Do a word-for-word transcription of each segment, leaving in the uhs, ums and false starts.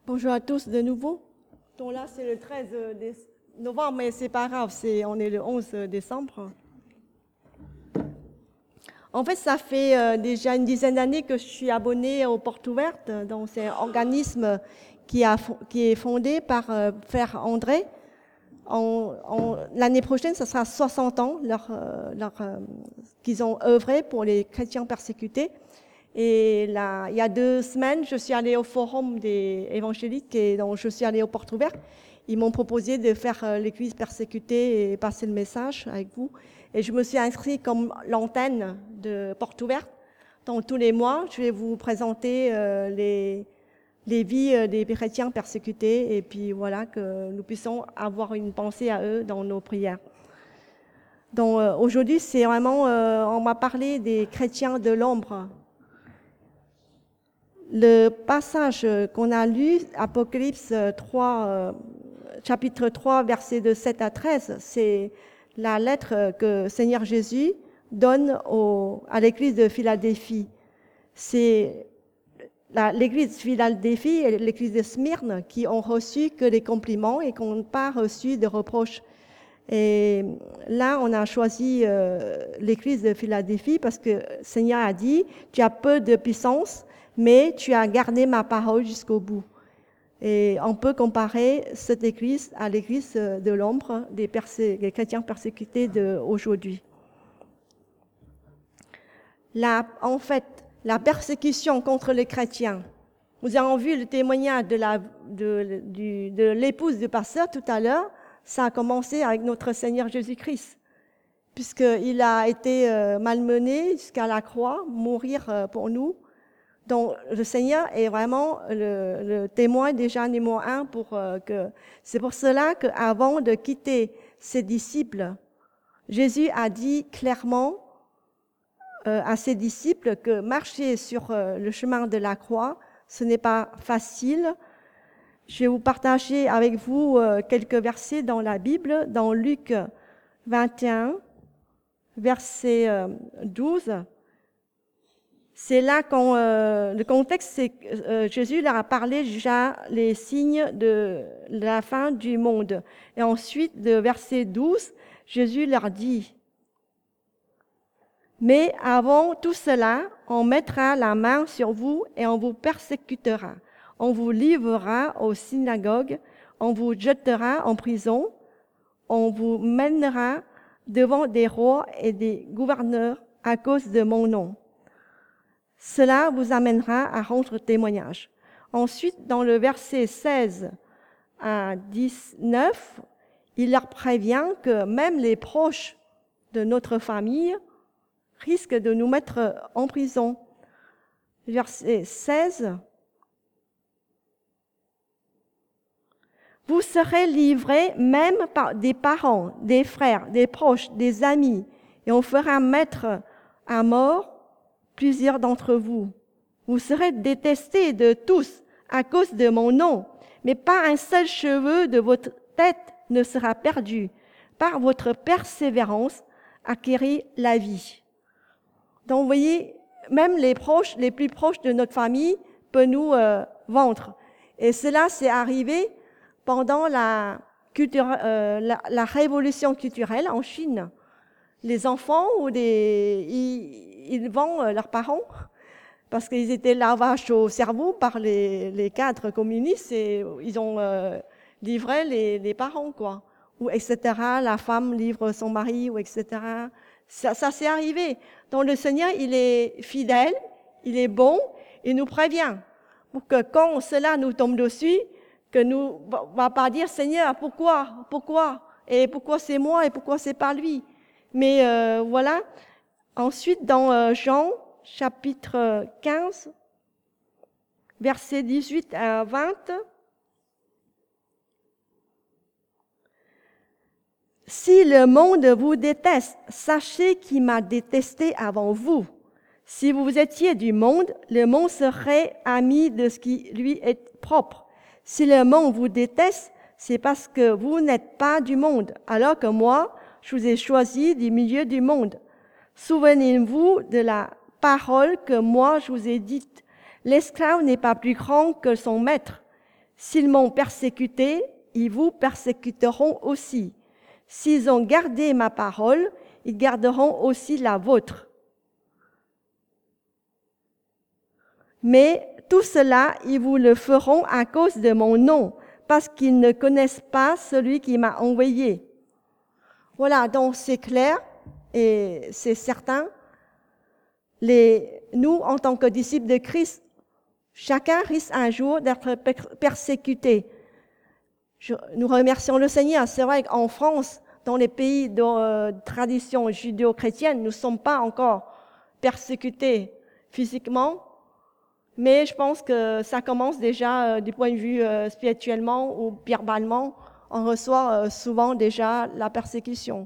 Bonjour à tous de nouveau. Donc là, c'est le treize novembre, mais c'est pas grave, c'est, on est le onze décembre. En fait, ça fait euh, déjà une dizaine d'années que je suis abonnée aux Portes Ouvertes. Donc, c'est un organisme qui, a, qui est fondé par euh, Frère André. En, en, l'année prochaine, ce sera soixante ans leur, euh, leur, euh, qu'ils ont œuvré pour les chrétiens persécutés. Et là, il y a deux semaines, je suis allée au forum des évangéliques et donc je suis allée aux Portes Ouvertes. Ils m'ont proposé de faire euh, l'église persécutée et passer le message avec vous. Et je me suis inscrite comme l'antenne de Portes Ouvertes. Donc tous les mois, je vais vous présenter euh, les, les vies euh, des chrétiens persécutés et puis voilà, que nous puissions avoir une pensée à eux dans nos prières. Donc euh, aujourd'hui, c'est vraiment, euh, on m'a parlé des chrétiens de l'ombre. Le passage qu'on a lu, Apocalypse trois, euh, chapitre trois, versets de sept à treize, c'est la lettre que Seigneur Jésus donne au, à l'église de Philadelphie. C'est la, l'église de Philadelphie et l'église de Smyrne qui ont reçu que des compliments et qui n'ont pas reçu de reproches. Et là, on a choisi euh, l'église de Philadelphie parce que Seigneur a dit, tu as peu de puissance, mais tu as gardé ma parole jusqu'au bout. Et on peut comparer cette église à l'église de l'ombre des, persé- des chrétiens persécutés d'aujourd'hui. La, en fait, la persécution contre les chrétiens, vous avez vu le témoignage de, la, de, de, de l'épouse du pasteur tout à l'heure, ça a commencé avec notre Seigneur Jésus-Christ, puisqu'il a été malmené jusqu'à la croix, mourir pour nous. Donc, le Seigneur est vraiment le, le témoin déjà numéro un pour euh, que. C'est pour cela qu'avant de quitter ses disciples, Jésus a dit clairement euh, à ses disciples que marcher sur euh, le chemin de la croix, ce n'est pas facile. Je vais vous partager avec vous euh, quelques versets dans la Bible, dans Luc vingt et un, verset euh, douze. C'est là quand euh, le contexte, c'est que euh, Jésus leur a parlé déjà les signes de la fin du monde. Et ensuite, de verset douze, Jésus leur dit, « Mais avant tout cela, on mettra la main sur vous et on vous persécutera. On vous livrera aux synagogues, on vous jettera en prison, on vous mènera devant des rois et des gouverneurs à cause de mon nom. Cela vous amènera à rendre témoignage. » Ensuite, dans le verset seize à dix-neuf, il leur prévient que même les proches de notre famille risquent de nous mettre en prison. Verset seize. Vous serez livrés même par des parents, des frères, des proches, des amis, et on fera mettre à mort plusieurs d'entre vous. Vous serez détestés de tous à cause de mon nom, mais pas un seul cheveu de votre tête ne sera perdu. Par votre persévérance, acquérir la vie. Donc, vous voyez, même les proches, les plus proches de notre famille peuvent nous euh, vendre. Et cela, c'est arrivé pendant la, culture, euh, la, la révolution culturelle en Chine. Les enfants ou des, ils, ils vendent leurs parents parce qu'ils étaient lavage au cerveau par les, les cadres communistes et ils ont euh, livré les, les parents, quoi. Ou et cetera. La femme livre son mari, ou et cetera. Ça, ça s'est arrivé. Donc le Seigneur, il est fidèle, il est bon, il nous prévient pour que quand cela nous tombe dessus, que nous ne va pas dire Seigneur, pourquoi, pourquoi, et pourquoi c'est moi et pourquoi c'est pas lui. Mais euh, voilà. Ensuite, dans euh, Jean, chapitre quinze, versets dix-huit à vingt, « Si le monde vous déteste, sachez qu'il m'a détesté avant vous. Si vous étiez du monde, le monde serait ami de ce qui lui est propre. Si le monde vous déteste, c'est parce que vous n'êtes pas du monde, alors que moi, je vous ai choisi du milieu du monde. Souvenez-vous de la parole que moi je vous ai dite. L'esclave n'est pas plus grand que son maître. S'ils m'ont persécuté, ils vous persécuteront aussi. S'ils ont gardé ma parole, ils garderont aussi la vôtre. Mais tout cela, ils vous le feront à cause de mon nom, parce qu'ils ne connaissent pas celui qui m'a envoyé. Voilà, donc c'est clair et c'est certain. Les, nous, en tant que disciples de Christ, chacun risque un jour d'être persécuté. Je, nous remercions le Seigneur. C'est vrai qu'en France, dans les pays de euh, tradition judéo-chrétienne, nous ne sommes pas encore persécutés physiquement, mais je pense que ça commence déjà euh, du point de vue euh, spirituellement ou verbalement. On reçoit euh, souvent déjà la persécution.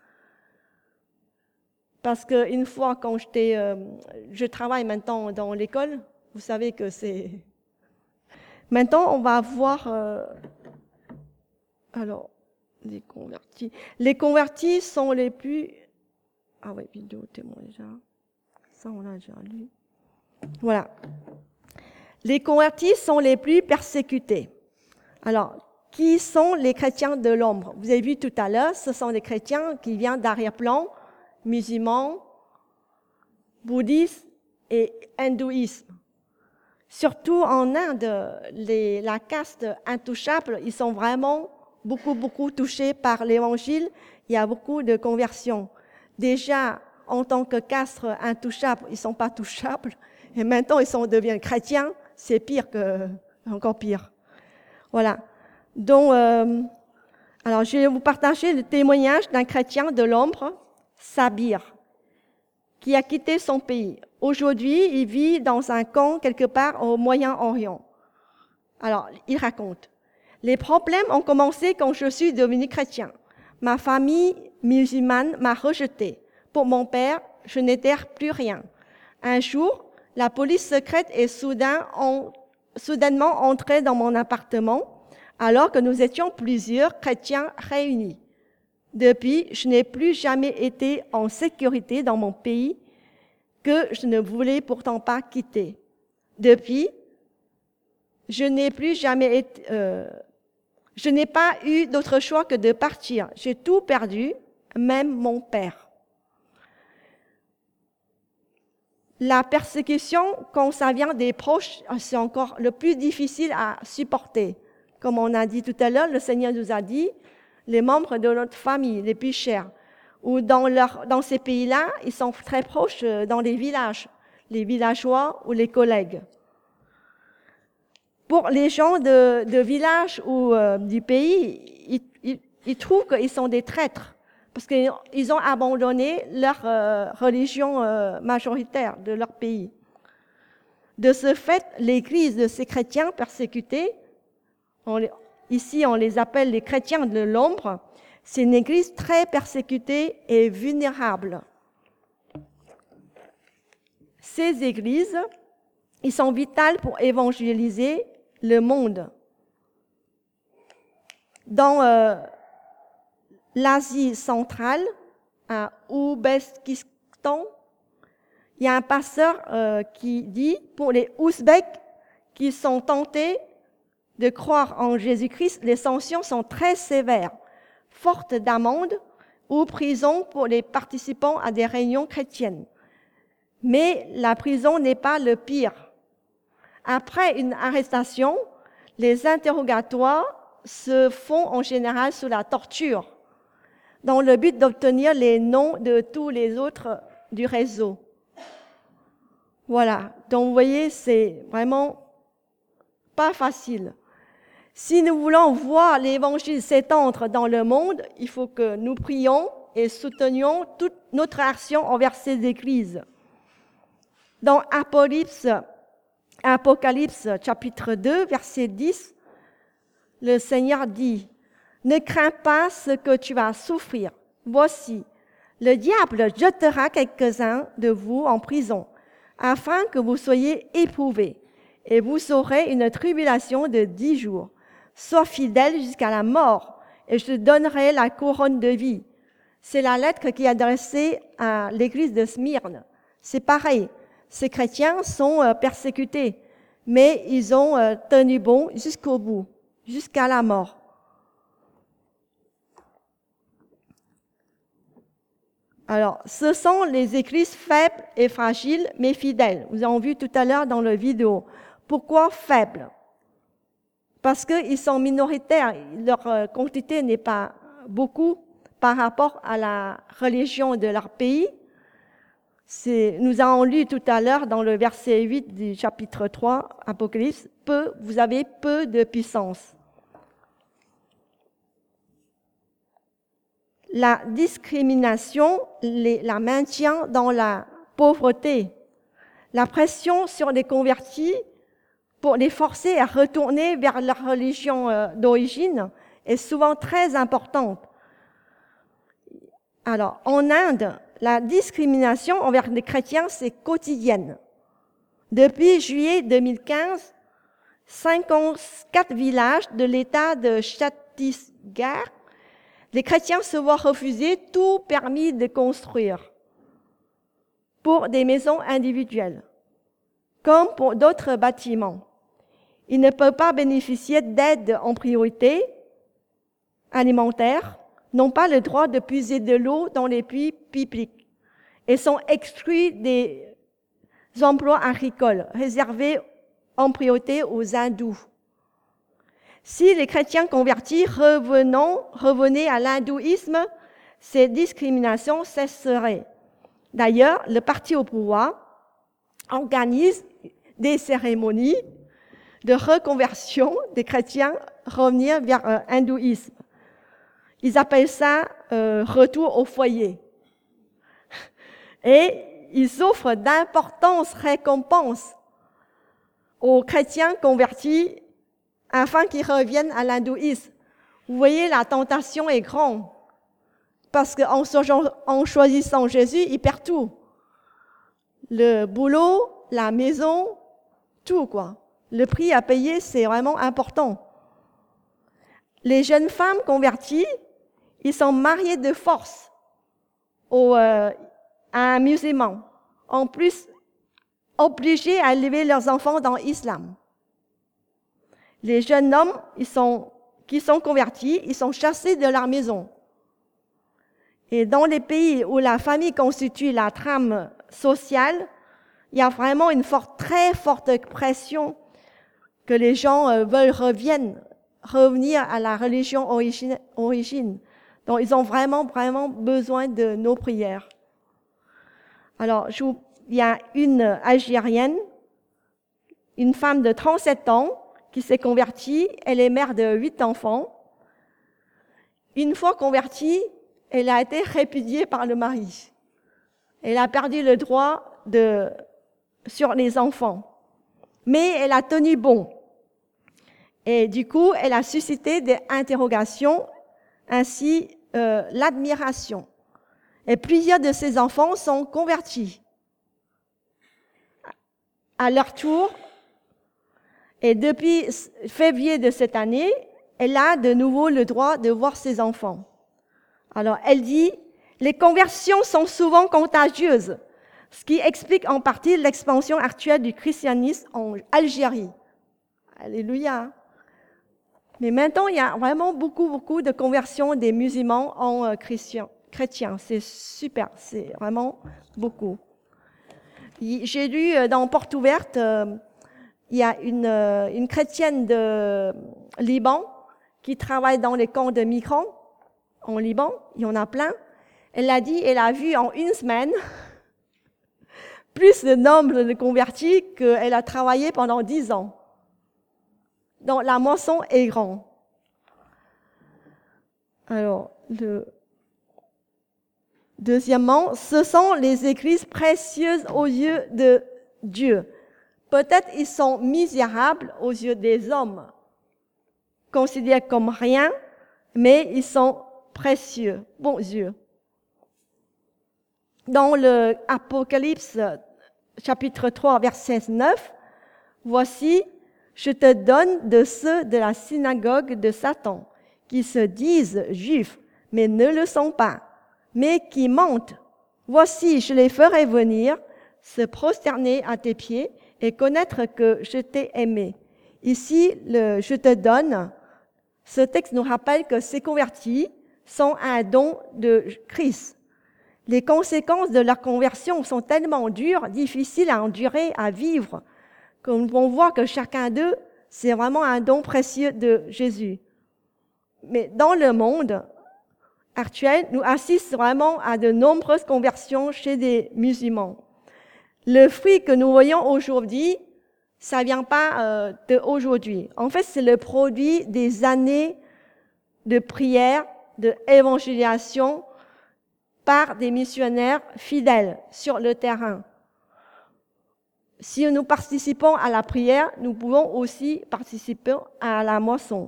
Parce qu'une fois, quand j'étais, euh, je travaille maintenant dans l'école, vous savez que c'est... Maintenant, on va voir... Euh... Alors, les convertis. Les convertis sont les plus... Ah oui, vidéo témoin déjà. Ça, on l'a déjà lu. Voilà. Les convertis sont les plus persécutés. Alors, qui sont les chrétiens de l'ombre? Vous avez vu tout à l'heure, ce sont des chrétiens qui viennent d'arrière-plan, musulmans, bouddhistes et hindouisme. Surtout en Inde, les, la caste intouchable, ils sont vraiment beaucoup, beaucoup touchés par l'évangile. Il y a beaucoup de conversions. Déjà, en tant que caste intouchable, ils ne sont pas touchables. Et maintenant, ils sont, deviennent chrétiens. C'est pire que, encore pire. Voilà. Donc, euh, alors, je vais vous partager le témoignage d'un chrétien de l'ombre, Sabir, qui a quitté son pays. Aujourd'hui, il vit dans un camp quelque part au Moyen-Orient. Alors, il raconte. Les problèmes ont commencé quand je suis devenu chrétien. Ma famille musulmane m'a rejeté. Pour mon père, je n'étais plus rien. Un jour, la police secrète est soudain en, soudainement entrée dans mon appartement, alors que nous étions plusieurs chrétiens réunis. Depuis, je n'ai plus jamais été en sécurité dans mon pays, que je ne voulais pourtant pas quitter. Depuis, je n'ai plus jamais été, euh, je n'ai pas eu d'autre choix que de partir. J'ai tout perdu, même mon père. La persécution, quand ça vient des proches, c'est encore le plus difficile à supporter. Comme on a dit tout à l'heure, le Seigneur nous a dit, les membres de notre famille, les plus chers, ou dans, leur, dans ces pays-là, ils sont très proches dans les villages, les villageois ou les collègues. Pour les gens de, de village ou euh, du pays, ils, ils, ils trouvent qu'ils sont des traîtres, parce qu'ils ont abandonné leur euh, religion euh, majoritaire de leur pays. De ce fait, l'église de ces chrétiens persécutés, on les, ici on les appelle les chrétiens de l'ombre, c'est une église très persécutée et vulnérable. Ces églises, ils sont vitales pour évangéliser le monde. Dans euh, l'Asie centrale, à Ouzbékistan, il y a un pasteur euh, qui dit, pour les Ouzbeks qui sont tentés de croire en Jésus-Christ, les sanctions sont très sévères, fortes d'amendes ou prison pour les participants à des réunions chrétiennes. Mais la prison n'est pas le pire. Après une arrestation, les interrogatoires se font en général sous la torture, dans le but d'obtenir les noms de tous les autres du réseau. Voilà, donc vous voyez, c'est vraiment pas facile. Si nous voulons voir l'Évangile s'étendre dans le monde, il faut que nous prions et soutenions toute notre action envers ces églises. Dans Apocalypse, Apocalypse chapitre deux, verset dix, le Seigneur dit « Ne crains pas ce que tu vas souffrir. Voici, le diable jettera quelques-uns de vous en prison, afin que vous soyez éprouvés, et vous aurez une tribulation de dix jours. Sois fidèle jusqu'à la mort, et je te donnerai la couronne de vie. » C'est la lettre qui est adressée à l'église de Smyrne. C'est pareil, ces chrétiens sont persécutés, mais ils ont euh, tenu bon jusqu'au bout, jusqu'à la mort. Alors, ce sont les églises faibles et fragiles, mais fidèles. Vous avez vu tout à l'heure dans la vidéo. Pourquoi faibles? Parce qu'ils sont minoritaires, leur euh, quantité n'est pas beaucoup par rapport à la religion de leur pays. C'est, nous avons lu tout à l'heure dans le verset huit du chapitre trois, Apocalypse, peu, vous avez peu de puissance. La discrimination les, la maintient dans la pauvreté. La pression sur les convertis pour les forcer à retourner vers leur religion euh, d'origine est souvent très importante. Alors, en Inde, la discrimination envers les chrétiens, c'est quotidienne. Depuis juillet deux mille quinze, cinquante-quatre villages de l'État de Chhattisgarh, les chrétiens se voient refuser tout permis de construire pour des maisons individuelles, comme pour d'autres bâtiments. Ils ne peuvent pas bénéficier d'aide en priorité alimentaire, n'ont pas le droit de puiser de l'eau dans les puits publics et sont exclus des emplois agricoles réservés en priorité aux hindous. Si les chrétiens convertis revenant, revenaient à l'hindouisme, ces discriminations cesseraient. D'ailleurs, le parti au pouvoir organise des cérémonies de reconversion des chrétiens revenir vers l'hindouisme. Ils appellent ça euh, « retour au foyer ». Et ils offrent d'importantes récompenses aux chrétiens convertis afin qu'ils reviennent à l'hindouisme. Vous voyez, la tentation est grande. Parce qu'en en choisissant Jésus, ils perdent tout. Le boulot, la maison, tout, quoi. Le prix à payer, c'est vraiment important. Les jeunes femmes converties, ils sont mariés de force au, euh, à un musulman. En plus, obligés à élever leurs enfants dans l'islam. Les jeunes hommes ils sont, qui sont convertis, ils sont chassés de leur maison. Et dans les pays où la famille constitue la trame sociale, il y a vraiment une forte, très forte pression que les gens euh, veulent reviennent, revenir à la religion origine, origine. Donc, ils ont vraiment, vraiment besoin de nos prières. Alors, je vous, il y a une Algérienne, une femme de trente-sept ans, qui s'est convertie. Elle est mère de huit enfants. Une fois convertie, elle a été répudiée par le mari. Elle a perdu le droit de, sur les enfants. Mais elle a tenu bon. Et du coup, elle a suscité des interrogations, ainsi euh, l'admiration. Et plusieurs de ses enfants sont convertis. À leur tour, et depuis février de cette année, elle a de nouveau le droit de voir ses enfants. Alors, elle dit, les conversions sont souvent contagieuses, ce qui explique en partie l'expansion actuelle du christianisme en Algérie. Alléluia. Mais maintenant, il y a vraiment beaucoup, beaucoup de conversions des musulmans en euh, chrétiens. chrétiens. C'est super, c'est vraiment beaucoup. J'ai lu dans Porte ouverte, euh, il y a une, euh, une chrétienne de Liban qui travaille dans les camps de migrants en Liban, il y en a plein. Elle a dit, elle a vu en une semaine plus de nombre de convertis qu'elle a travaillé pendant dix ans. Donc la moisson est grande. Alors, le... deuxièmement, ce sont les églises précieuses aux yeux de Dieu. Peut-être ils sont misérables aux yeux des hommes, considérés comme rien, mais ils sont précieux, bons yeux. Dans le Apocalypse, chapitre trois, verset neuf, voici, je te donne de ceux de la synagogue de Satan, qui se disent juifs, mais ne le sont pas, mais qui mentent. Voici, je les ferai venir, se prosterner à tes pieds, et connaître que je t'ai aimé. Ici, le « je te donne », ce texte nous rappelle que ces convertis sont un don de Christ. Les conséquences de leur conversion sont tellement dures, difficiles à endurer, à vivre, qu'on voit que chacun d'eux, c'est vraiment un don précieux de Jésus. Mais dans le monde actuel, nous assistons vraiment à de nombreuses conversions chez des musulmans. Le fruit que nous voyons aujourd'hui, ça ne vient pas euh, d'aujourd'hui. En fait, c'est le produit des années de prière, d'évangélisation par des missionnaires fidèles sur le terrain. Si nous participons à la prière, nous pouvons aussi participer à la moisson.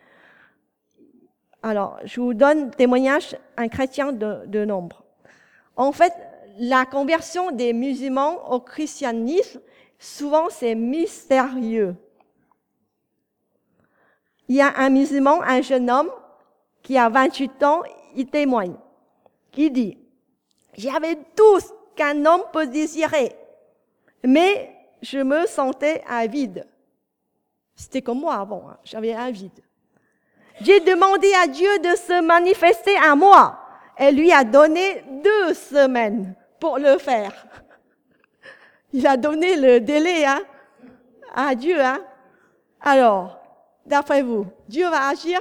Alors, je vous donne témoignage un chrétien de, de nombre. En fait, la conversion des musulmans au christianisme, souvent c'est mystérieux. Il y a un musulman, un jeune homme, qui a vingt-huit ans, il témoigne. Il dit, « J'avais tout ce qu'un homme peut désirer, mais je me sentais un vide. » C'était comme moi avant, hein, j'avais un vide. J'ai demandé à Dieu de se manifester à moi. Elle lui a donné deux semaines pour le faire. Il a donné le délai hein, à Dieu. Hein. Alors, d'après vous, Dieu va agir?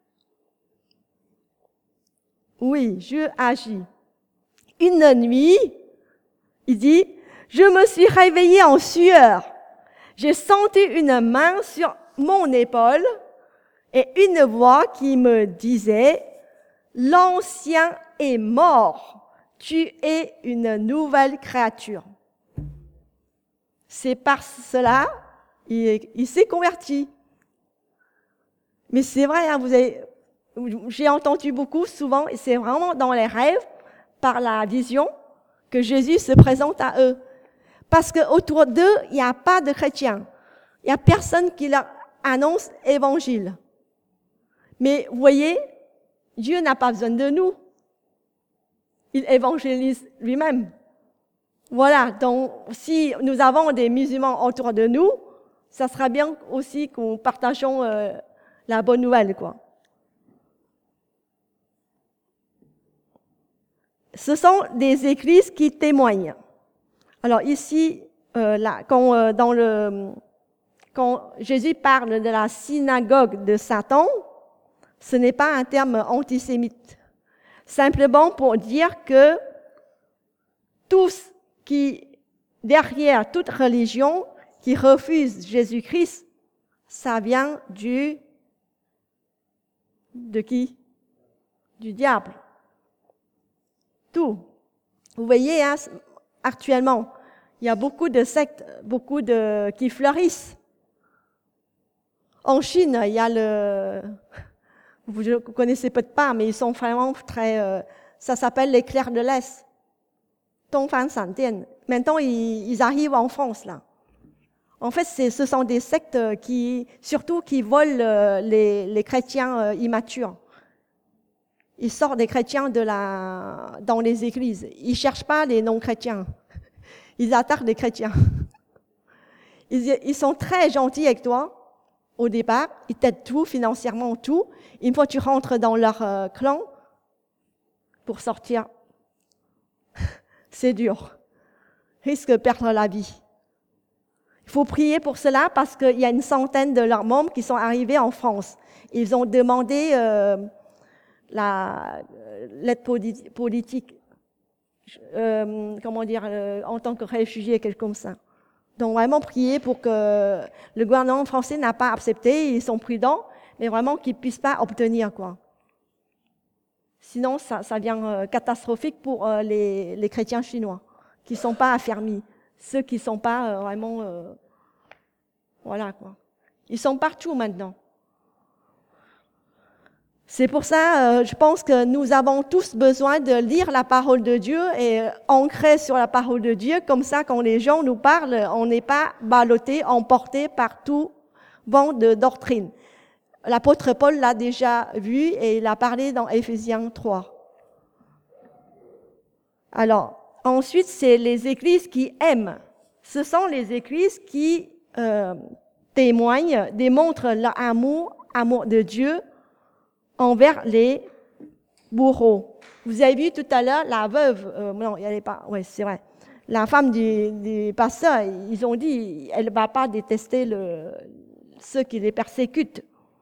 Oui, Dieu agit. Une nuit, il dit, je me suis réveillé en sueur. J'ai senti une main sur mon épaule et une voix qui me disait, l'ancien est mort, tu es une nouvelle créature. C'est par cela il, il s'est converti. Mais c'est vrai, hein, vous avez, j'ai entendu beaucoup souvent, et c'est vraiment dans les rêves, par la vision, que Jésus se présente à eux. Parce qu'autour d'eux, il n'y a pas de chrétiens. Il n'y a personne qui leur annonce l'évangile. Mais vous voyez, Dieu n'a pas besoin de nous. Il évangélise lui-même. Voilà, donc si nous avons des musulmans autour de nous, ça sera bien aussi qu'on partageons euh, la bonne nouvelle, quoi. Ce sont des églises qui témoignent. Alors ici, euh, là, quand, euh, dans le, quand Jésus parle de la synagogue de Satan, ce n'est pas un terme antisémite. Simplement pour dire que tous qui, derrière toute religion, qui refuse Jésus-Christ, ça vient du, de qui? Du diable. Tout. Vous voyez, hein, actuellement, il y a beaucoup de sectes, beaucoup de qui fleurissent. En Chine, il y a le, vous ne connaissez peut-être pas, mais ils sont vraiment très, euh, ça s'appelle les clercs de l'Est. Dongfang Sandian. Maintenant, ils, ils arrivent en France là. En fait, c'est, ce sont des sectes qui, surtout, qui volent euh, les, les chrétiens euh, immatures. Ils sortent des chrétiens de la, dans les églises. Ils cherchent pas les non-chrétiens. Ils attaquent les chrétiens. Ils, ils sont très gentils avec toi au départ. Ils t'aident tout, financièrement tout. Une fois que tu rentres dans leur euh, clan, pour sortir, c'est dur. Risque de perdre la vie. Il faut prier pour cela parce qu'il y a une centaine de leurs membres qui sont arrivés en France. Ils ont demandé euh, la, l'aide politique, euh, comment dire, euh, en tant que réfugiés, quelque chose comme ça. Donc vraiment prier pour que le gouvernement français n'a pas accepté, ils sont prudents, mais vraiment qu'ils ne puissent pas obtenir, quoi. Sinon, ça, ça devient euh, catastrophique pour euh, les, les chrétiens chinois, qui ne sont pas affermis. Ceux qui ne sont pas euh, vraiment... Euh, voilà, quoi. Ils sont partout maintenant. C'est pour ça, euh, je pense que nous avons tous besoin de lire la parole de Dieu et euh, ancrer sur la parole de Dieu. Comme ça, quand les gens nous parlent, on n'est pas ballotté, emporté par tout vent de doctrine. L'apôtre Paul l'a déjà vu et il a parlé dans Éphésiens trois. Alors, ensuite, c'est les églises qui aiment. Ce sont les églises qui euh, témoignent, démontrent leur amour, amour de Dieu envers les bourreaux. Vous avez vu tout à l'heure la veuve, euh, non, il n'y avait pas, oui, c'est vrai. La femme du, du pasteur, ils ont dit, elle ne va pas détester le, ceux qui les persécutent.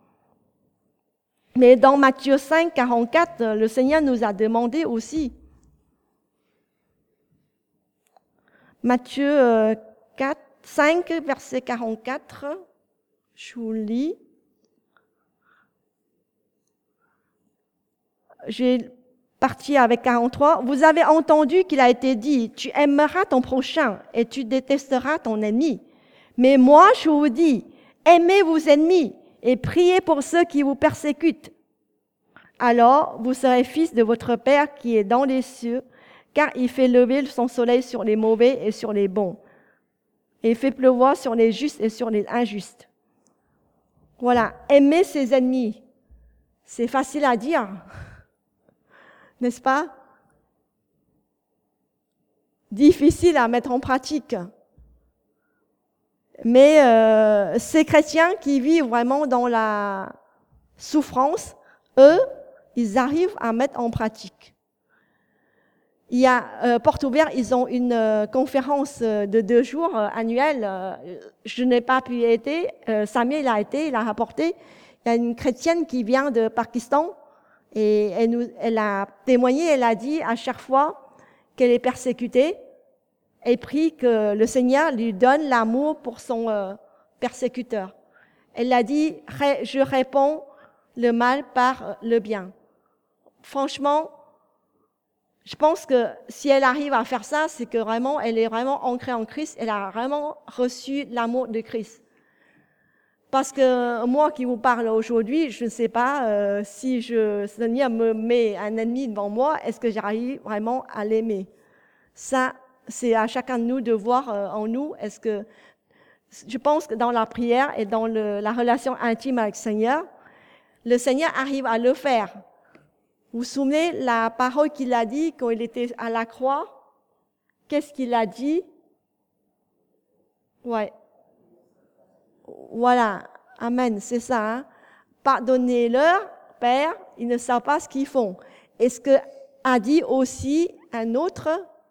Mais dans Matthieu cinq, quarante-quatre, le Seigneur nous a demandé aussi. Matthieu quatre, cinq, verset quarante-quatre, je vous lis. J'ai parti avec quarante-trois. Vous avez entendu qu'il a été dit, tu aimeras ton prochain et tu détesteras ton ennemi. Mais moi, je vous dis, aimez vos ennemis et priez pour ceux qui vous persécutent. Alors, vous serez fils de votre Père qui est dans les cieux, car il fait lever son soleil sur les mauvais et sur les bons. Et il fait pleuvoir sur les justes et sur les injustes. Voilà, aimer ses ennemis. C'est facile à dire, n'est-ce pas? Difficile à mettre en pratique. Mais euh, ces chrétiens qui vivent vraiment dans la souffrance, eux, ils arrivent à mettre en pratique. Il y a euh, Porte Ouverte, ils ont une euh, conférence euh, de deux jours euh, annuelle. Euh, je n'ai pas pu y être. Euh, Samuel a été, il a rapporté. Il y a une chrétienne qui vient de Pakistan et elle, nous, elle a témoigné, elle a dit à chaque fois qu'elle est persécutée, elle prie que le Seigneur lui donne l'amour pour son euh, persécuteur. Elle a dit, je réponds le mal par le bien. Franchement, je pense que si elle arrive à faire ça, c'est que vraiment, elle est vraiment ancrée en Christ, elle a vraiment reçu l'amour de Christ. Parce que moi qui vous parle aujourd'hui, je ne sais pas euh, si je, le Seigneur me met un ennemi devant moi, est-ce que j'arrive vraiment à l'aimer? Ça, c'est à chacun de nous de voir euh, en nous, est-ce que, je pense que dans la prière et dans le, la relation intime avec le Seigneur, le Seigneur arrive à le faire. Vous vous souvenez la parole qu'il a dit quand il était à la croix? Qu'est-ce qu'il a dit? Ouais. Voilà. Amen, c'est ça. Hein? Pardonnez-leur, Père, ils ne savent pas ce qu'ils font. Et ce que a dit aussi un autre,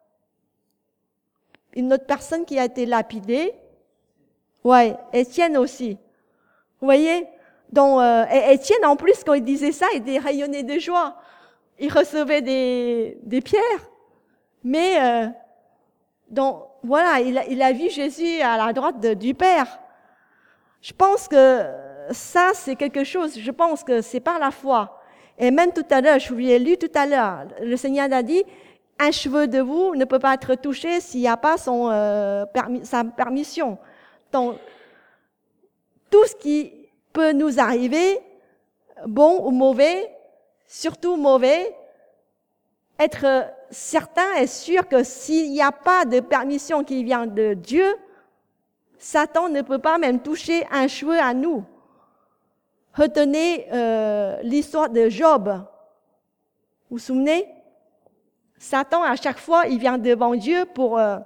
une autre personne qui a été lapidée, ouais, Étienne aussi. Vous voyez? Donc, euh, Étienne, en plus, quand il disait ça, il était rayonné de joie. Il recevait des, des pierres. Mais, euh, donc, voilà, il a, il a vu Jésus à la droite de, du Père. Je pense que ça, c'est quelque chose, je pense que c'est par la foi. Et même tout à l'heure, je vous l'ai lu tout à l'heure, le Seigneur a dit, un cheveu de vous ne peut pas être touché s'il n'y a pas son, euh, permis, sa permission. Donc, tout ce qui peut nous arriver, bon ou mauvais, surtout mauvais, être certain et sûr que s'il n'y a pas de permission qui vient de Dieu, Satan ne peut pas même toucher un cheveu à nous. Retenez euh, l'histoire de Job. Vous vous souvenez? Satan, à chaque fois, il vient devant Dieu pour euh,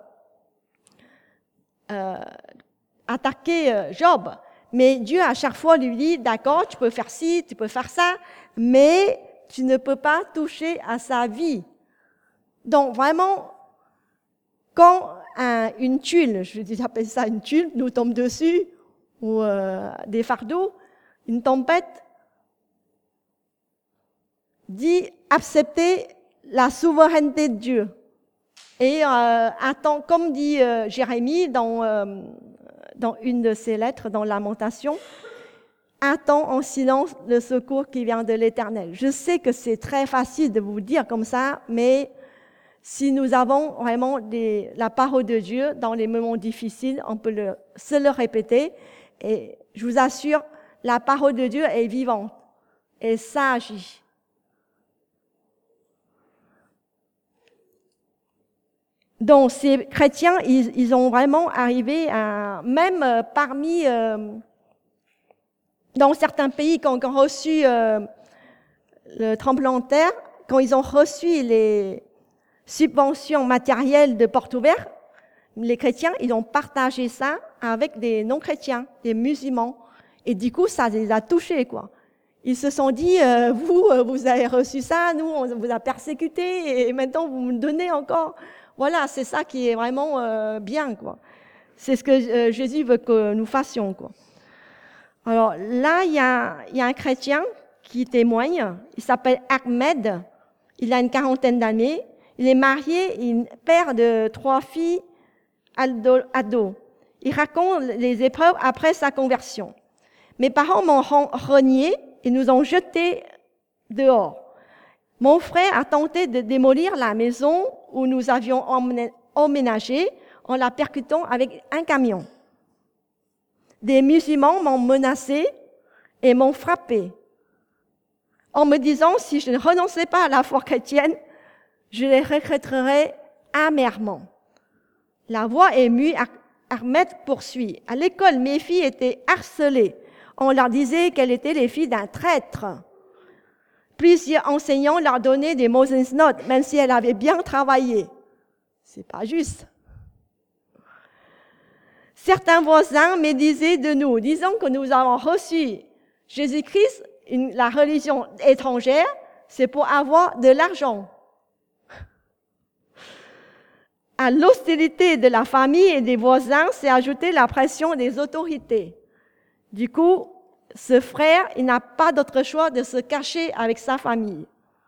euh, attaquer Job. Mais Dieu, à chaque fois, lui dit, d'accord, tu peux faire ci, tu peux faire ça, mais tu ne peux pas toucher à sa vie. Donc, vraiment, quand un, une tuile, je vais appeler ça une tuile, nous tombe dessus, ou euh, des fardeaux, une tempête, dit accepter la souveraineté de Dieu. Et euh, attend, comme dit euh, Jérémie dans, euh, dans une de ses lettres, dans Lamentation, attends en silence le secours qui vient de l'Éternel. Je sais que c'est très facile de vous dire comme ça, mais si nous avons vraiment des, la parole de Dieu dans les moments difficiles, on peut le, se le répéter. Et je vous assure, la parole de Dieu est vivante et ça agit. Donc, ces chrétiens, ils, ils ont vraiment arrivé à, même euh, parmi, euh, dans certains pays qui ont reçu euh, le tremblement de terre, quand ils ont reçu les subventions matérielles de Porte Ouverte, les chrétiens, ils ont partagé ça avec des non-chrétiens, des musulmans. Et du coup, ça les a touchés, quoi. Ils se sont dit, euh, vous, vous avez reçu ça, nous, on vous a persécuté, et maintenant, vous me donnez encore. Voilà, c'est ça qui est vraiment euh, bien, quoi. C'est ce que euh, Jésus veut que nous fassions, quoi. Alors là, il y a, il y a un chrétien qui témoigne. Il s'appelle Ahmed. Il a une quarantaine d'années. Il est marié, il est père de trois filles ados. Il raconte les épreuves après sa conversion. Mes parents m'ont renié et nous ont jetés dehors. Mon frère a tenté de démolir la maison où nous avions emménagé en la percutant avec un camion. Des musulmans m'ont menacé et m'ont frappé en me disant si je ne renonçais pas à la foi chrétienne, je les regretterais amèrement. La voix émue, Ahmed poursuit. À l'école, mes filles étaient harcelées. On leur disait qu'elles étaient les filles d'un traître. Plusieurs enseignants leur donnaient des Moses Notes, même si elles avaient bien travaillé. C'est pas juste. Certains voisins me disaient de nous, disant que nous avons reçu Jésus-Christ, une, la religion étrangère, c'est pour avoir de l'argent. À l'hostilité de la famille et des voisins s'est ajoutée la pression des autorités. Du coup, ce frère, il n'a pas d'autre choix de se cacher avec sa famille.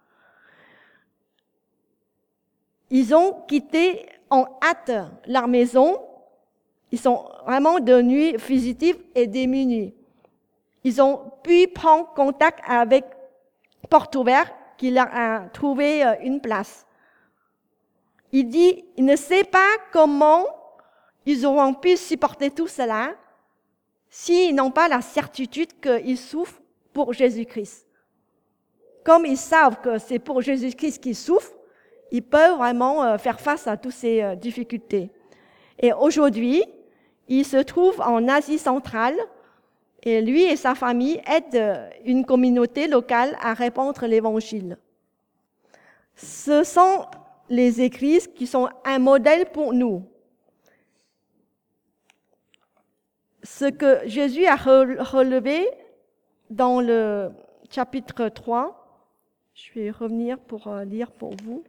Ils ont quitté en hâte leur maison. Ils sont vraiment devenus fugitifs et démunis. Ils ont pu prendre contact avec Porte Ouverte qui leur a trouvé une place. Il dit, il ne sait pas comment ils auront pu supporter tout cela s'ils n'ont pas la certitude qu'ils souffrent pour Jésus-Christ. Comme ils savent que c'est pour Jésus-Christ qu'ils souffrent, ils peuvent vraiment faire face à toutes ces difficultés. Et aujourd'hui, il se trouve en Asie centrale et lui et sa famille aident une communauté locale à répandre l'Évangile. Ce sont les églises qui sont un modèle pour nous. Ce que Jésus a relevé dans le chapitre trois, je vais revenir pour lire pour vous.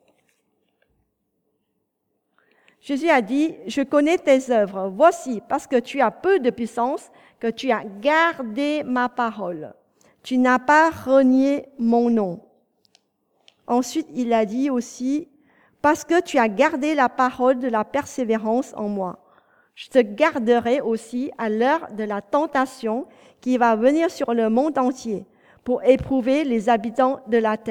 Jésus a dit, « Je connais tes œuvres. Voici, parce que tu as peu de puissance, que tu as gardé ma parole. Tu n'as pas renié mon nom. » Ensuite, il a dit aussi, « Parce que tu as gardé la parole de la persévérance en moi. Je te garderai aussi à l'heure de la tentation qui va venir sur le monde entier pour éprouver les habitants de la terre. »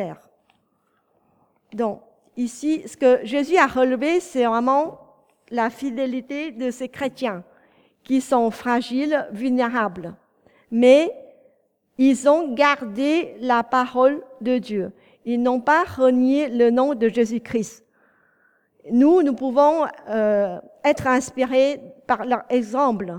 Donc, ici, ce que Jésus a relevé, c'est vraiment la fidélité de ces chrétiens qui sont fragiles, vulnérables. Mais ils ont gardé la parole de Dieu. Ils n'ont pas renié le nom de Jésus-Christ. Nous, nous pouvons euh, être inspirés par leur exemple.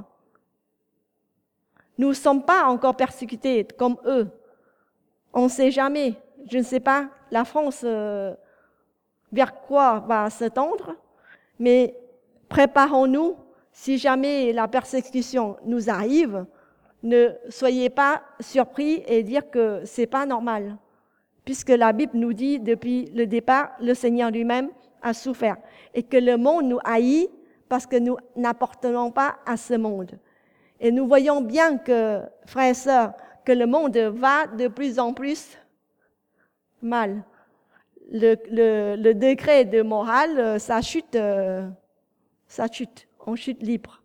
Nous ne sommes pas encore persécutés comme eux. On ne sait jamais. Je ne sais pas, la France, euh, vers quoi va se tendre, mais préparons-nous, si jamais la persécution nous arrive, ne soyez pas surpris et dire que c'est pas normal. Puisque la Bible nous dit, depuis le départ, le Seigneur lui-même a souffert. Et que le monde nous haït parce que nous n'appartenons pas à ce monde. Et nous voyons bien que, frères et sœurs, que le monde va de plus en plus mal. Le, le, le degré de morale, ça chute, euh, ça chute, on chute libre.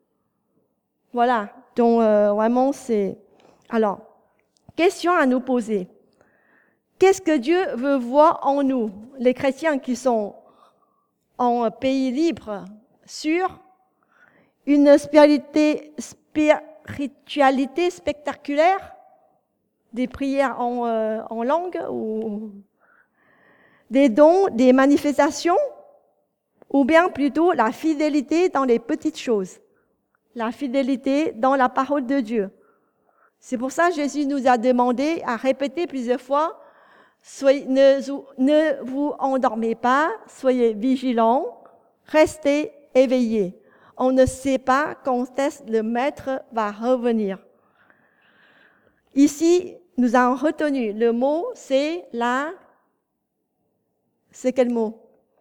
Voilà, donc euh, vraiment c'est... Alors, question à nous poser. Qu'est-ce que Dieu veut voir en nous, les chrétiens qui sont en pays libre, sûr, une spiritualité, spiritualité spectaculaire, des prières en, euh, en langue, ou des dons, des manifestations, ou bien plutôt la fidélité dans les petites choses, la fidélité dans la parole de Dieu. C'est pour ça que Jésus nous a demandé à répéter plusieurs fois, soyez, ne, ne vous endormez pas, soyez vigilants, restez éveillés. On ne sait pas quand est-ce que le maître va revenir. Ici, nous avons retenu le mot, c'est la... C'est quel mot?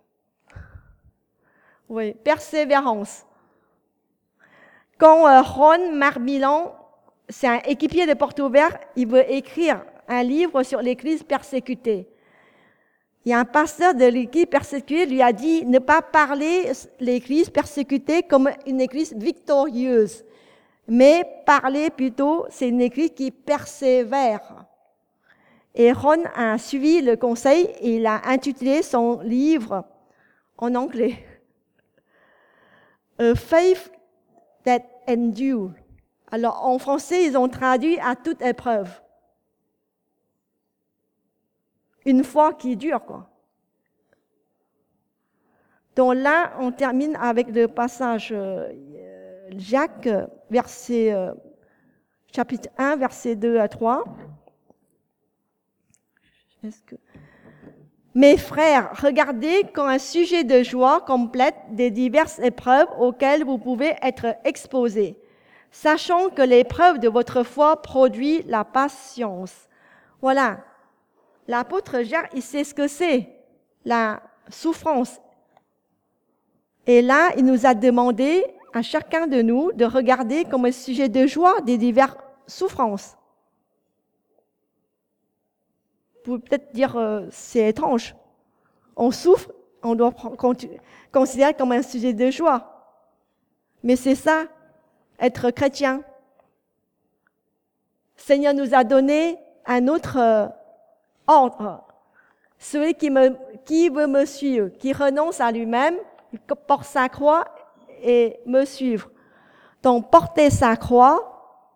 Oui, persévérance. Quand euh, Ron Marmilan, c'est un équipier de Portes Ouvertes, il veut écrire un livre sur l'Église persécutée. Il y a un pasteur de l'Église persécutée lui a dit ne pas parler l'Église persécutée comme une Église victorieuse, mais parler plutôt, c'est une Église qui persévère. Et Ron a suivi le conseil et il a intitulé son livre en anglais A Faith That Endures. Alors en français, ils ont traduit à toute épreuve. Une foi qui dure, quoi. Donc là, on termine avec le passage euh, Jacques, verset, euh, chapitre un, versets deux à trois. Est-ce que... Mes frères, regardez comme un sujet de joie complète des diverses épreuves auxquelles vous pouvez être exposés, sachant que l'épreuve de votre foi produit la patience. Voilà. L'apôtre Jacques, il sait ce que c'est, la souffrance. Et là, il nous a demandé à chacun de nous de regarder comme un sujet de joie des diverses souffrances. Vous pouvez peut-être dire, euh, c'est étrange. On souffre, on doit considérer comme un sujet de joie. Mais c'est ça, être chrétien. Le Seigneur nous a donné un autre euh, ordre. Celui qui, me, qui veut me suivre, qui renonce à lui-même, il porte sa croix et me suivre. Donc, porter sa croix,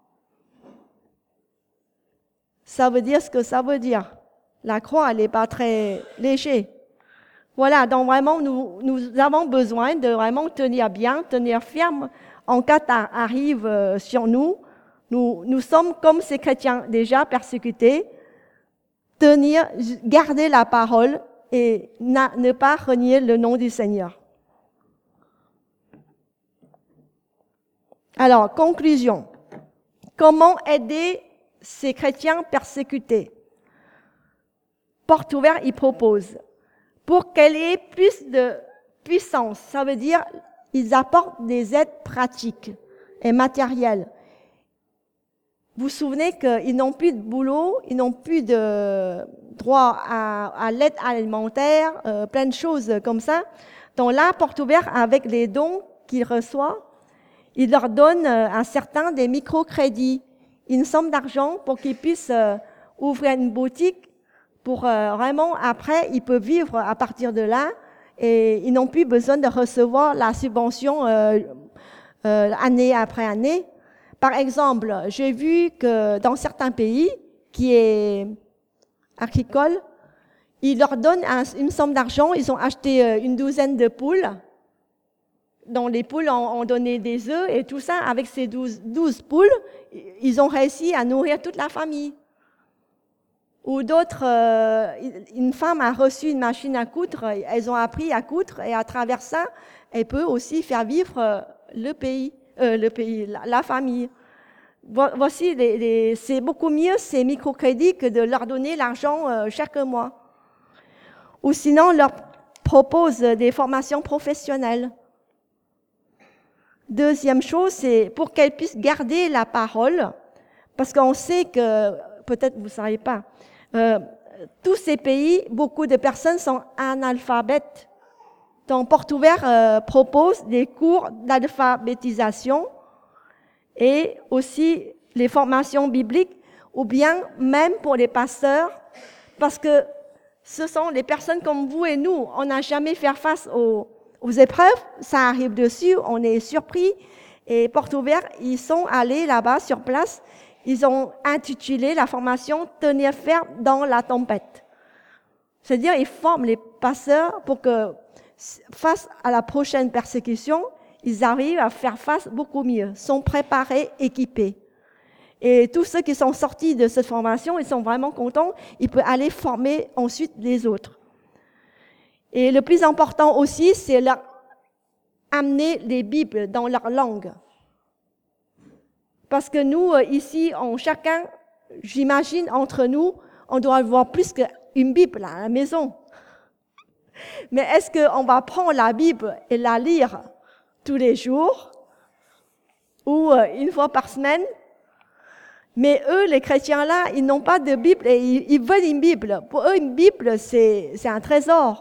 ça veut dire ce que ça veut dire. La croix, elle n'est pas très légère. Voilà, donc vraiment, nous, nous avons besoin de vraiment tenir bien, tenir ferme en cas d'arrive sur nous. Nous, nous sommes comme ces chrétiens déjà persécutés. Tenir, garder la parole et ne pas renier le nom du Seigneur. Alors, conclusion. Comment aider ces chrétiens persécutés? Portes Ouvertes, il propose, pour qu'elle ait plus de puissance, ça veut dire ils apportent des aides pratiques et matérielles. Vous vous souvenez qu'ils n'ont plus de boulot, ils n'ont plus de droit à, à l'aide alimentaire, euh, plein de choses comme ça. Donc là, Portes Ouvertes, avec les dons qu'ils reçoivent, il leur donne euh, à certains des microcrédits, une somme d'argent pour qu'ils puissent euh, ouvrir une boutique. Pour euh, vraiment, après, ils peuvent vivre à partir de là et ils n'ont plus besoin de recevoir la subvention euh, euh, année après année. Par exemple, j'ai vu que dans certains pays qui est agricole, ils leur donnent un, une somme d'argent, ils ont acheté euh, une douzaine de poules, dont les poules ont, ont donné des œufs et tout ça. Avec ces douze, douze poules, ils ont réussi à nourrir toute la famille. Ou d'autres, euh, une femme a reçu une machine à coudre, elles ont appris à coudre et à travers ça, elle peut aussi faire vivre le pays, euh, le pays, la, la famille. Voici, les, les, c'est beaucoup mieux ces microcrédits que de leur donner l'argent euh, chaque mois. Ou sinon, leur propose des formations professionnelles. Deuxième chose, c'est pour qu'elles puissent garder la parole, parce qu'on sait que, peut-être vous ne savez pas, Euh, tous ces pays, beaucoup de personnes sont analphabètes. Donc, Portes Ouvertes euh, propose des cours d'alphabétisation et aussi les formations bibliques, ou bien même pour les pasteurs, parce que ce sont les personnes comme vous et nous. On n'a jamais fait face aux, aux épreuves, ça arrive dessus, on est surpris. Et Portes Ouvertes, ils sont allés là-bas sur place. Ils ont intitulé la formation « Tenir ferme dans la tempête ». C'est-à-dire, ils forment les pasteurs pour que, face à la prochaine persécution, ils arrivent à faire face beaucoup mieux, sont préparés, équipés. Et tous ceux qui sont sortis de cette formation, ils sont vraiment contents, ils peuvent aller former ensuite les autres. Et le plus important aussi, c'est leur amener les Bibles dans leur langue. Parce que nous, ici, on, chacun, j'imagine, entre nous, on doit avoir plus qu'une Bible à la maison. Mais est-ce qu'on va prendre la Bible et la lire tous les jours ou une fois par semaine? Mais eux, les chrétiens-là, ils n'ont pas de Bible et ils, ils veulent une Bible. Pour eux, une Bible, c'est, c'est un trésor.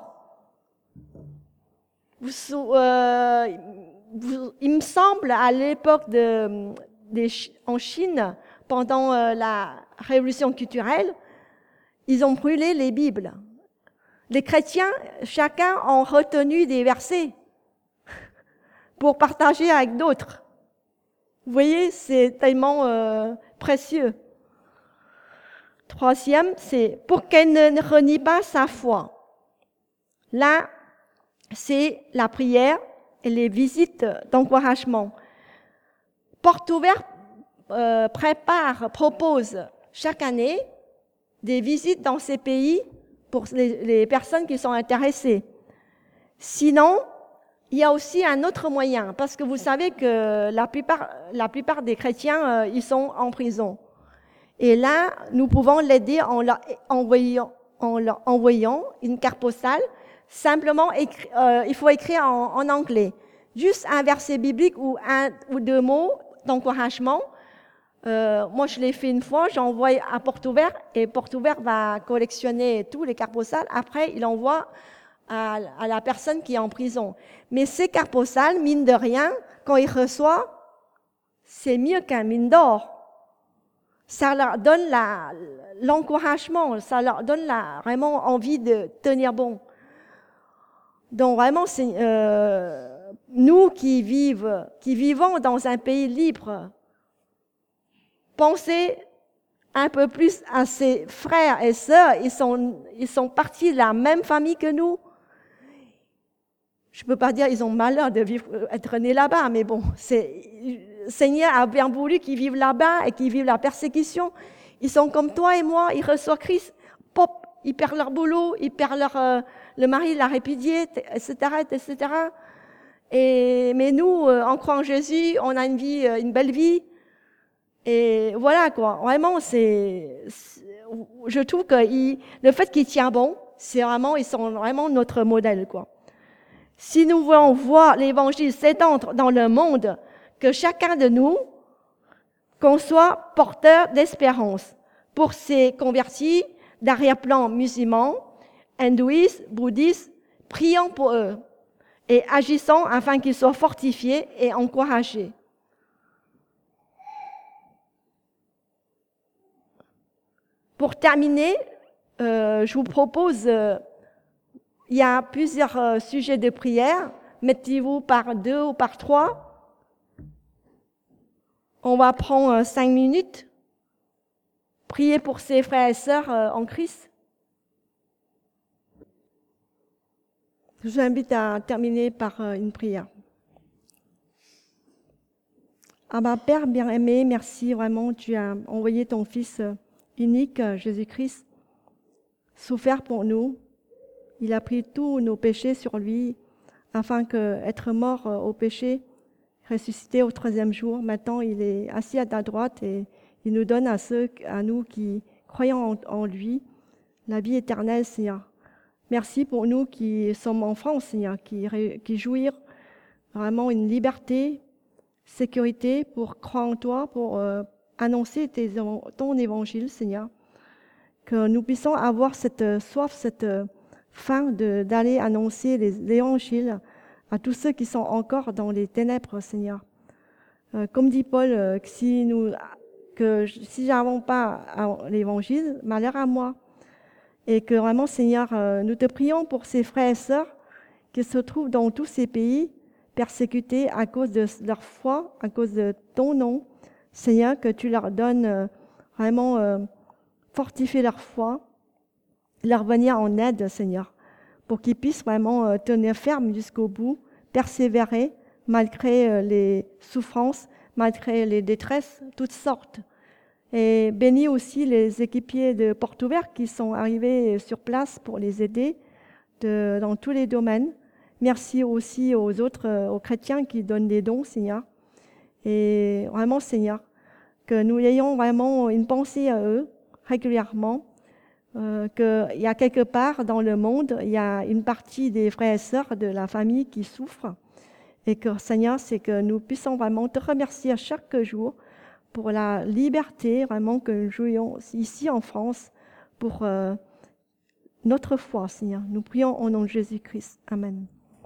Vous, euh, vous, il me semble, à l'époque de, de, en Chine, pendant euh, la révolution culturelle, ils ont brûlé les Bibles. Les chrétiens, chacun a retenu des versets pour partager avec d'autres. Vous voyez, c'est tellement euh, précieux. Troisième, c'est pour qu'elle ne renie pas sa foi. Là, c'est la prière et les visites d'encouragement. Porte ouverte euh, prépare, propose chaque année des visites dans ces pays pour les, les personnes qui sont intéressées. Sinon, il y a aussi un autre moyen, parce que vous savez que la plupart, la plupart des chrétiens, euh, ils sont en prison. Et là, nous pouvons l'aider en leur envoyant, en leur envoyant une carte postale. Simplement, écri, euh, il faut écrire en, en anglais. Juste un verset biblique ou un ou deux mots d'encouragement. Euh, moi, je l'ai fait une fois, j'envoie à Porte Ouverte et Porte Ouverte va collectionner tous les cartes postales. Après, il envoie à, à la personne qui est en prison. Mais ces cartes postales, mine de rien, quand il reçoit, c'est mieux qu'un mine d'or. Ça leur donne la, l'encouragement, ça leur donne la, vraiment envie de tenir bon. Donc vraiment, c'est, euh, nous qui vivons, qui vivons dans un pays libre, pensez un peu plus à ses frères et sœurs, ils sont, ils sont partis de la même famille que nous. Je ne peux pas dire qu'ils ont malheur de vivre, être nés là-bas, mais bon, c'est, le Seigneur a bien voulu qu'ils vivent là-bas et qu'ils vivent la persécution. Ils sont comme toi et moi, ils reçoivent Christ, pop, ils perdent leur boulot, ils perdent leur, euh, le mari l'a répudié, et cetera, et cetera. Et, mais nous, euh, en croyant en Jésus, on a une vie, euh, une belle vie. Et voilà quoi, vraiment, c'est, c'est je trouve que il, le fait qu'il tient bon, c'est vraiment, ils sont vraiment notre modèle quoi. Si nous voulons voir l'évangile s'étendre dans le monde, que chacun de nous, qu'on soit porteur d'espérance pour ces convertis d'arrière-plan musulmans, hindouistes, bouddhistes, prions pour eux et agissons afin qu'ils soient fortifiés et encouragés. Pour terminer, euh, je vous propose, euh, il y a plusieurs euh, sujets de prière. Mettez-vous par deux ou par trois. On va prendre euh, cinq minutes. Prier pour ses frères et sœurs euh, en Christ. Je vous invite à terminer par euh, une prière. Ah bah Père bien-aimé, merci vraiment, tu as envoyé ton Fils euh, unique, euh, Jésus-Christ, souffert pour nous. Il a pris tous nos péchés sur lui, afin que, être mort au péché, ressuscité au troisième jour. Maintenant, il est assis à ta droite et il nous donne à ceux, à nous qui croyons en, en lui, la vie éternelle, Seigneur. Merci pour nous qui sommes enfants, Seigneur, qui, qui jouir vraiment une liberté, sécurité pour croire en toi, pour euh, annoncer tes, ton évangile, Seigneur. Que nous puissions avoir cette soif, cette faim de, d'aller annoncer les, l'évangile à tous ceux qui sont encore dans les ténèbres, Seigneur. Euh, comme dit Paul, euh, que si nous, que si j'avons pas l'évangile, malheur à moi. Et que vraiment, Seigneur, euh, nous te prions pour ces frères et sœurs qui se trouvent dans tous ces pays persécutés à cause de leur foi, à cause de ton nom. Seigneur, que tu leur donnes euh, vraiment euh, fortifier leur foi, leur venir en aide, Seigneur, pour qu'ils puissent vraiment euh, tenir ferme jusqu'au bout, persévérer malgré euh, les souffrances, malgré les détresses, toutes sortes. Et bénis aussi les équipiers de Porte Ouverte qui sont arrivés sur place pour les aider de, dans tous les domaines. Merci aussi aux autres, euh, aux chrétiens qui donnent des dons, Seigneur. Et vraiment, Seigneur, que nous ayons vraiment une pensée à eux régulièrement, euh, qu'il y a quelque part dans le monde, il y a une partie des frères et sœurs de la famille qui souffrent. Et que, Seigneur, c'est que nous puissions vraiment te remercier à chaque jour pour la liberté vraiment que nous jouions ici en France pour euh, notre foi, Seigneur. Nous prions au nom de Jésus-Christ. Amen.